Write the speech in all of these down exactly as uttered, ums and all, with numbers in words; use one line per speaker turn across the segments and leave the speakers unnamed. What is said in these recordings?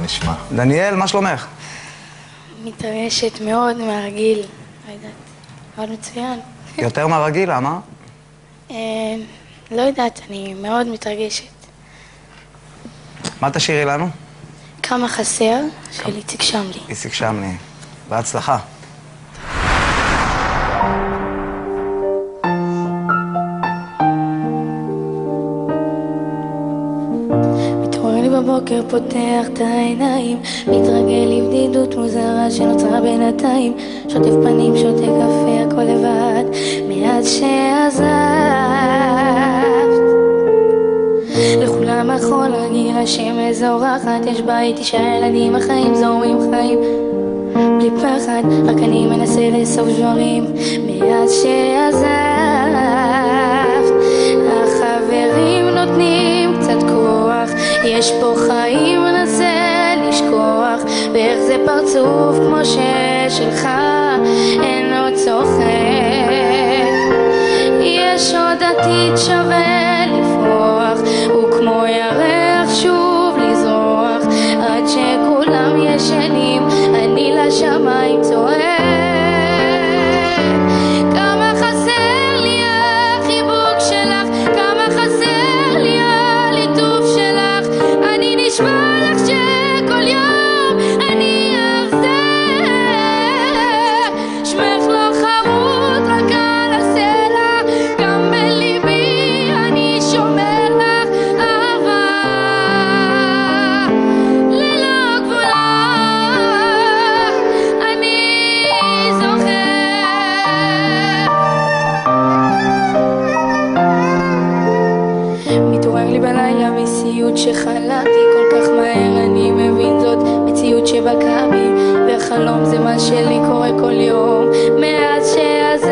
נשמע?
דניאל, מה שלומך?
מתרגשת מאוד מהרגיל, לא יודעת, מאוד מצוין.
יותר מהרגיל, למה?
אה, לא יודעת, אני מאוד מתרגשת.
מה תשאירי לנו?
כמה חסר של איציק שמלי.
איציק שמלי. בהצלחה.
מתעורר לי בבוקר, פותח את העיניים, מתרגל עם בדידות מוזרה שנוצרה בינתיים, שוטף פנים, שותה קפה, הכל לבד, מאז שעזבת. לכולם הכל רגיל, השמש זורחת, יש בית, תשעה ילדים, החיים זורמים חיים בלי פחד, רק אני מנסה לאסוף דברים מאז שעזבת. החברים נותנים קצת כוח, יש פה חיים, מנסה לשכוח, ואיך זה פרצוף כמו ששלך אינו צוחק. יש עוד עתיד שווה לפרוח, וכמו ירח שוב לזרוח, עד שכולם ישנים אני לשמיים צועק. כמה חסר לי החיבוק שלך, כמה חסר לי הליטוף שלך, אני נשמע לך שכל יום אני אחזר. שמך לא חרוט רק על הסלע, גם בליבי אני שומר לך אהבה ללא גבולות. אני זוכר. מתעורר לי בלילה מסיוט שחלמתי כל כך מהר, אני מבין זאת מציאות שבקעה בי, והחלום זה מה שלי קורה כל יום מאז שעזב.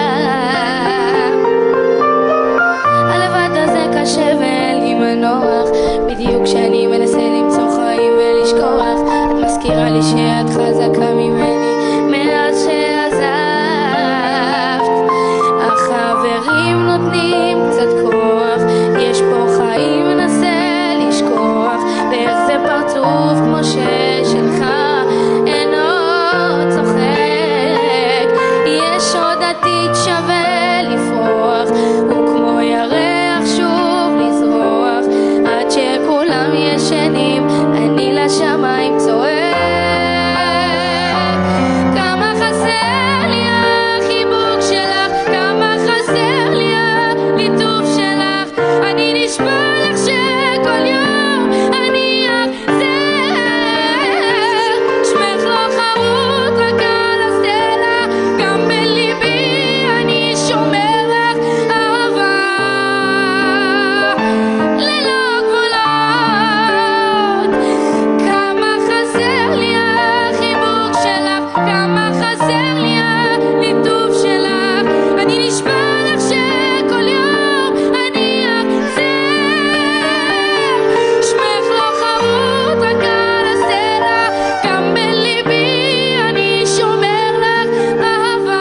הלבד הזה קשה ואין לי מנוח, בדיוק כשאני מנסה למצוא חיים ולשכוח, את מזכירה לי שאת חזקה ממני מאז שעזבת. החברים נותנים קצת כוח, יש פה חיים, מנסה לשכוח, ואיך זה פרצוף כמו ששלך אינו צוחק. יש עוד עתיד שווה לפרוח, וכמו ירח שוב לזרוח, עד שכולם ישנים אני לשמיים צועק. כמה חסר לי החיבוק שלך, כמה חסר לי הליטוף שלך, אני נשמע לך שכל יום אני אחזר. שמך לא חרוט רק על הסלע, גם בליבי אני שומר לך אהבה ללא גבולות. כמה חסר לי החיבוק שלך, כמה חסר לי הליטוף שלך, אני נשמע לך שכל יום אני אחזר. שמך לא חרוט רק על הסלע, גם בליבי אני שומר לך אהבה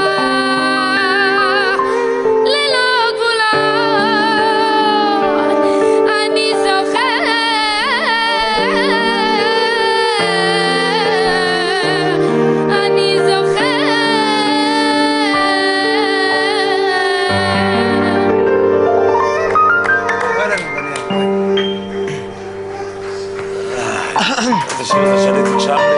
ללא גבולות. אני זוכר, אני זוכר.
בואי אלינו, דניאל, בואי.
זה שיר לך של איציק שמלי.